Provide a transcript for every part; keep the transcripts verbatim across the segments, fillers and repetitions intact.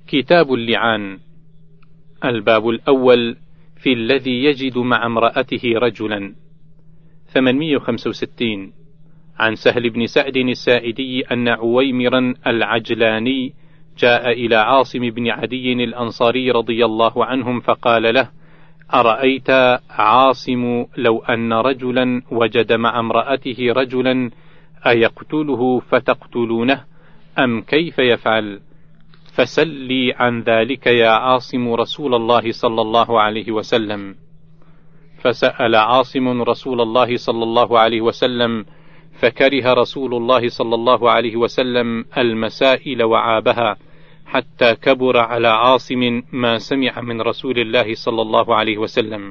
كتاب اللعان. الباب الأول في الذي يجد مع امرأته رجلا. ثمانمائة وخمسة وستين. عن سهل بن سعد الساعدي أن عويمرا العجلاني جاء إلى عاصم بن عدي الأنصاري رضي الله عنهم فقال له: أرأيت عاصم لو أن رجلا وجد مع امرأته رجلا أيقتله فتقتلونه أم كيف يفعل؟ فسلي عن ذلك يا عاصم رسول الله صلى الله عليه وسلم. فسأل عاصم رسول الله صلى الله عليه وسلم، فكره رسول الله صلى الله عليه وسلم المسائل وعابها، حتى كبر على عاصم ما سمع من رسول الله صلى الله عليه وسلم.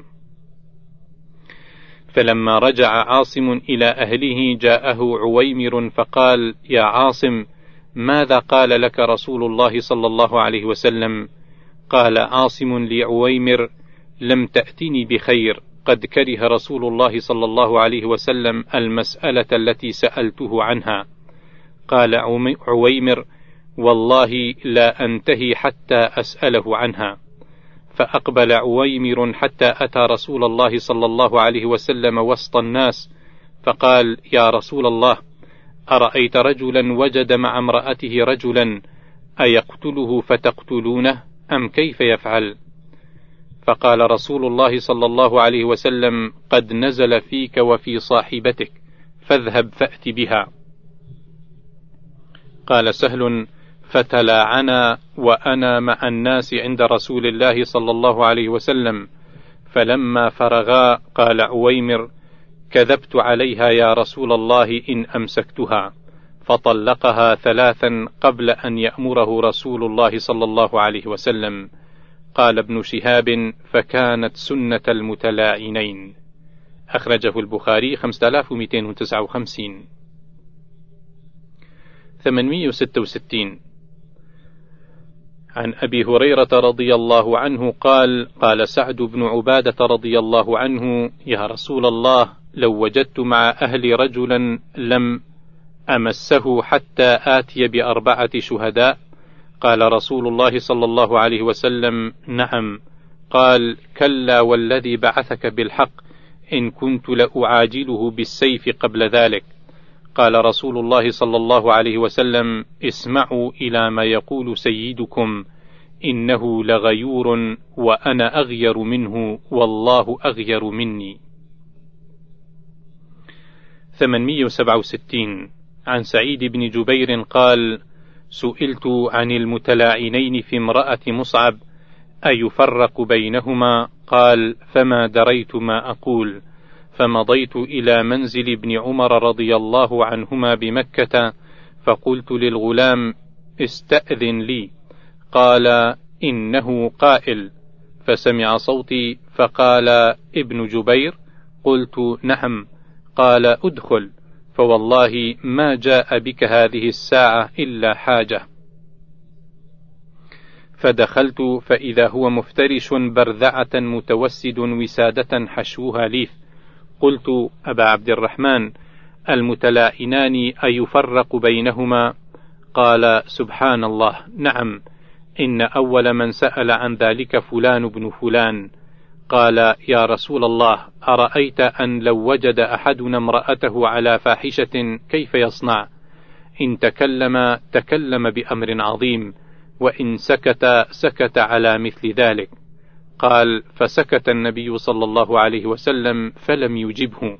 فلما رجع عاصم إلى أهله جاءه عويمر فقال: يا عاصم، ماذا قال لك رسول الله صلى الله عليه وسلم؟ قال عاصم لعويمر: لم تأتني بخير، قد كره رسول الله صلى الله عليه وسلم المسألة التي سألته عنها. قال عويمر: والله لا أنتهي حتى أسأله عنها. فأقبل عويمر حتى أتى رسول الله صلى الله عليه وسلم وسط الناس فقال: يا رسول الله، أرأيت رجلا وجد مع امرأته رجلا أيقتله فتقتلونه أم كيف يفعل؟ فقال رسول الله صلى الله عليه وسلم: قد نزل فيك وفي صاحبتك، فاذهب فأت بها. قال سهل: فتلاعنا وأنا مع الناس عند رسول الله صلى الله عليه وسلم، فلما فرغا قال عويمر: كذبت عليها يا رسول الله إن أمسكتها، فطلقها ثلاثا قبل أن يأمره رسول الله صلى الله عليه وسلم. قال ابن شهاب: فكانت سنة المتلاعنين. أخرجه البخاري خمسة آلاف ومئتين وتسعة وخمسين. ثمانمائة وستة وستين. عن أبي هريرة رضي الله عنه قال: قال سعد بن عبادة رضي الله عنه: يا رسول الله، لو وجدت مع أهل رجلا لم أمسه حتى آتي بأربعة شهداء؟ قال رسول الله صلى الله عليه وسلم: نعم. قال: كلا والذي بعثك بالحق، إن كنت لأعاجله بالسيف قبل ذلك. قال رسول الله صلى الله عليه وسلم: اسمعوا إلى ما يقول سيدكم، إنه لغيور وأنا أغير منه والله أغير مني. ثمانمائة وسبعة وستين. عن سعيد بن جبير قال: سئلت عن المتلاعنين في امرأة مصعب أيفرق بينهما؟ قال: فما دريت ما أقول. فمضيت إلى منزل ابن عمر رضي الله عنهما بمكة، فقلت للغلام: استأذن لي. قال: إنه قائل. فسمع صوتي فقال: ابن جبير؟ قلت: نعم. قال: ادخل، فوالله ما جاء بك هذه الساعة إلا حاجة. فدخلت فإذا هو مفترش برذعة متوسد وسادة حشوها ليف. قلت: أبا عبد الرحمن، المتلاعنان أيفرق بينهما؟ قال: سبحان الله، نعم، إن أول من سأل عن ذلك فلان بن فلان. قال: يا رسول الله، أرأيت أن لو وجد أحدنا امرأته على فاحشة كيف يصنع؟ إن تكلم تكلم بأمر عظيم، وإن سكت سكت على مثل ذلك. قال: فسكت النبي صلى الله عليه وسلم فلم يجبه.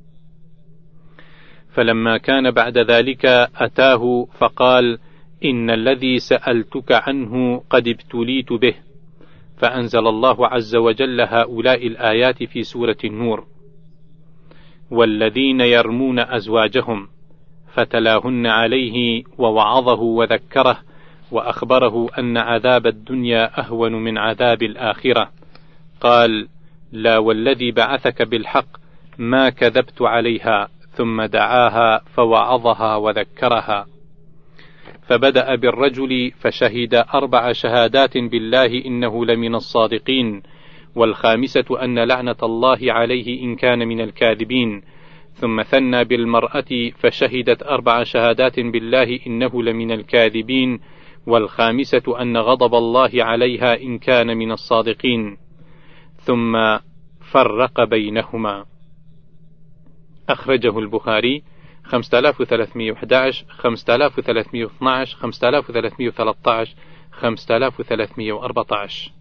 فلما كان بعد ذلك أتاه فقال: إن الذي سألتك عنه قد ابتليت به. فأنزل الله عز وجل هؤلاء الآيات في سورة النور: والذين يرمون أزواجهم، فتلاهن عليه ووعظه وذكره وأخبره أن عذاب الدنيا أهون من عذاب الآخرة. قال: لا والذي بعثك بالحق ما كذبت عليها، ثم دعاها فوعظها وذكرها. فبدأ بالرجل فشهد أربع شهادات بالله إنه لمن الصادقين، والخامسة أن لعنة الله عليه إن كان من الكاذبين. ثم ثنى بالمرأة فشهدت أربع شهادات بالله إنه لمن الكاذبين، والخامسة أن غضب الله عليها إن كان من الصادقين، ثم فرق بينهما. أخرجه البخاري خمسة آلاف وثلاثمائة وأحد عشر، خمسة آلاف وثلاثمائة واثني عشر، خمسة آلاف وثلاثمائة وثلاثة عشر، خمسة آلاف وثلاثمائة وأربعة عشر.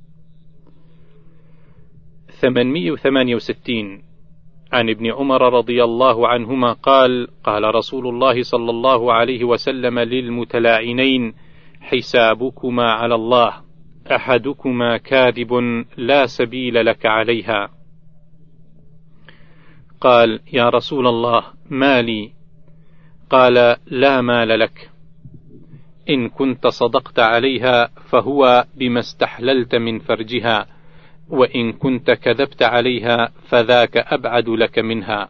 ثمانمائة وثمانية وستين عن ابن عمر رضي الله عنهما قال: قال رسول الله صلى الله عليه وسلم للمتلاعنين: حسابكما على الله، أحدكما كاذب لا سبيل لك عليها. قال: يا رسول الله ما لي؟ قال: لا مال لك، إن كنت صدقت عليها فهو بما استحللت من فرجها، وإن كنت كذبت عليها فذاك أبعد لك منها.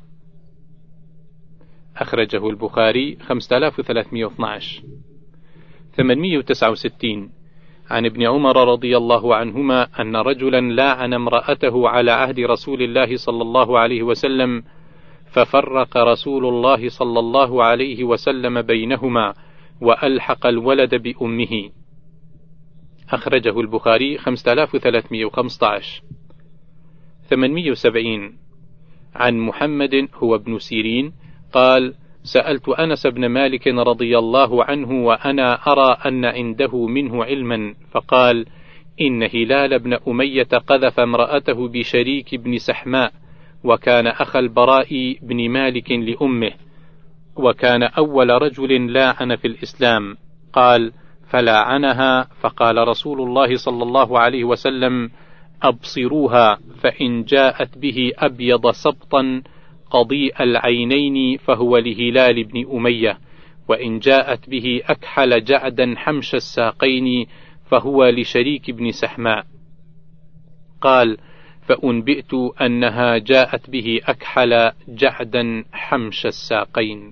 أخرجه البخاري خمسة آلاف وثلاثمائة واثني عشر. ثمانمائة وتسعة وستين عن ابن عمر رضي الله عنهما أن رجلا لاعن امرأته على عهد رسول الله صلى الله عليه وسلم، ففرق رسول الله صلى الله عليه وسلم بينهما وألحق الولد بأمه. أخرجه البخاري خمسة آلاف وثلاثمائة وخمسة عشر. ثمانمائة وسبعين عن محمد هو ابن سيرين قال: سألت أنس بن مالك رضي الله عنه وأنا أرى أن عنده منه علما، فقال: إن هلال بن أمية قذف امرأته بشريك بن سحماء، وكان أخا البراء بن مالك لأمه، وكان أول رجل لاعن في الإسلام. قال: فلاعنها، فقال رسول الله صلى الله عليه وسلم: أبصروها، فإن جاءت به أبيض سبطا قضيء العينين فهو لهلال بن أمية، وإن جاءت به أكحل جعدا حمش الساقين فهو لشريك بن سحماء. قال: فأنبئت أنها جاءت به أكحل جعدا حمش الساقين.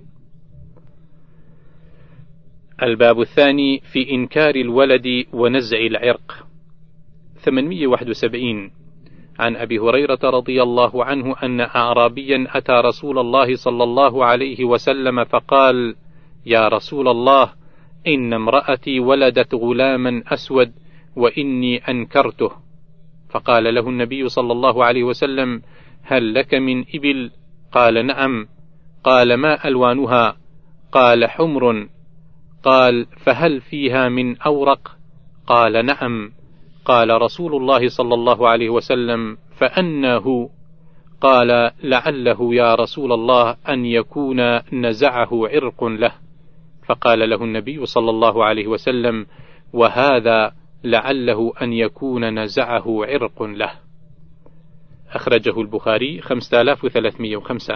الباب الثاني في إنكار الولد ونزع العرق. ثمانمائة وواحد وسبعين عن أبي هريرة رضي الله عنه أن أعرابيا أتى رسول الله صلى الله عليه وسلم فقال: يا رسول الله، إن امرأتي ولدت غلاما أسود وإني أنكرته. فقال له النبي صلى الله عليه وسلم: هل لك من إبل؟ قال: نعم. قال: ما ألوانها؟ قال: حمر. قال: فهل فيها من أورق؟ قال: نعم. قال رسول الله صلى الله عليه وسلم: فأنه؟ قال: لعله يا رسول الله أن يكون نزعه عرق له. فقال له النبي صلى الله عليه وسلم: وهذا لعله أن يكون نزعه عرق له. أخرجه البخاري خمسة آلاف وثلاثمائة وخمسة.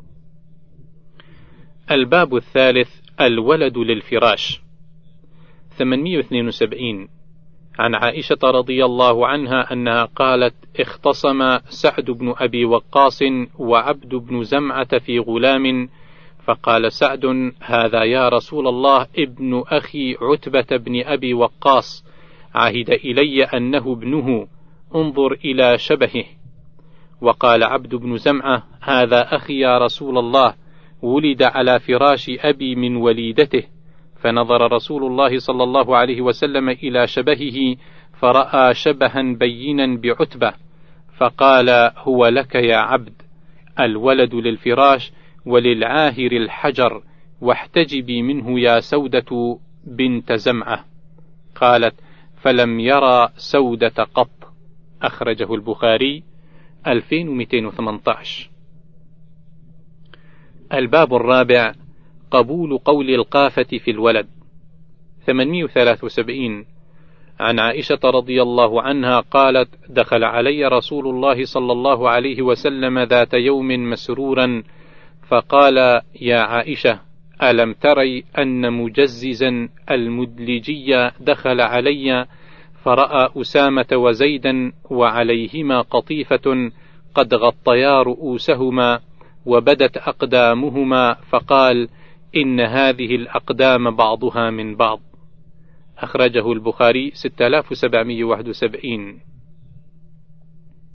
الباب الثالث الولد للفراش. ثمانمائة واثنين وسبعين عن عائشة رضي الله عنها أنها قالت: اختصم سعد بن أبي وقاص وعبد بن زمعة في غلام، فقال سعد: هذا يا رسول الله ابن أخي عتبة بن أبي وقاص، عهد إلي أنه ابنه، انظر إلى شبهه. وقال عبد بن زمعة: هذا أخي يا رسول الله، ولد على فراش أبي من وليدته. فنظر رسول الله صلى الله عليه وسلم إلى شبهه فرأى شبها بينا بعتبة، فقال: هو لك يا عبد، الولد للفراش وللعاهر الحجر، واحتجبي منه يا سودة بنت زمعة. قالت: فلم يرى سودة قط. أخرجه البخاري ألفين ومئتين وثمانية عشر. الباب الرابع قبول قول القافة في الولد. ثمانمائة وثلاثة وسبعين عن عائشة رضي الله عنها قالت: دخل علي رسول الله صلى الله عليه وسلم ذات يوم مسرورا، فقال: يا عائشة، ألم تري أن مجززا المدلجي دخل علي فرأى أسامة وزيدا وعليهما قطيفة قد غطيا رؤوسهما وبدت أقدامهما، فقال: إن هذه الأقدام بعضها من بعض. أخرجه البخاري ستة آلاف وسبعمائة وواحد وسبعين.